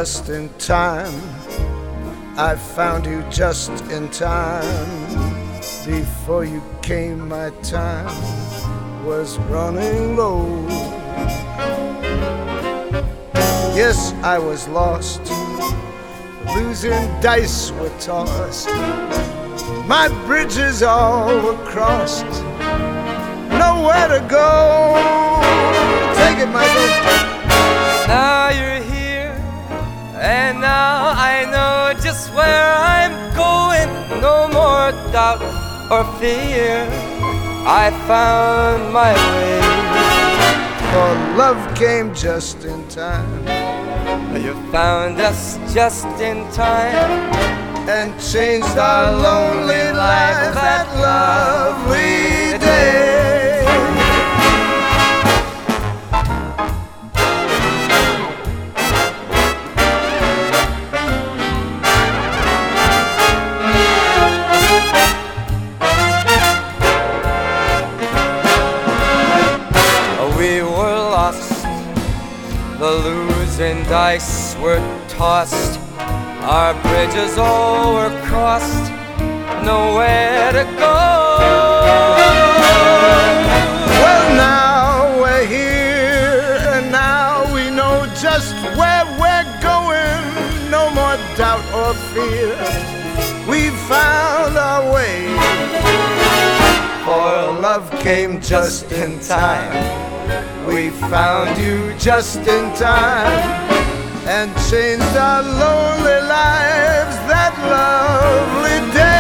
just in time. I found you just in time. Before you came, my time was running low. Yes, I was lost. Losing dice were tossed. My bridges all were crossed. Nowhere to go. Take it, Michael. Now you're here, and now I know just where I'm going. No more doubt or fear. I found my way. For love came just in time. You found us just in time and changed our lonely lives that lovely day. We were lost, the losing dice were tossed. Our bridges all were crossed, nowhere to go. Well, now we're here, and now we know just where we're going. No more doubt or fear. We found our way. For love came just in time. We found you just in time and changed our lonely lives that lovely day.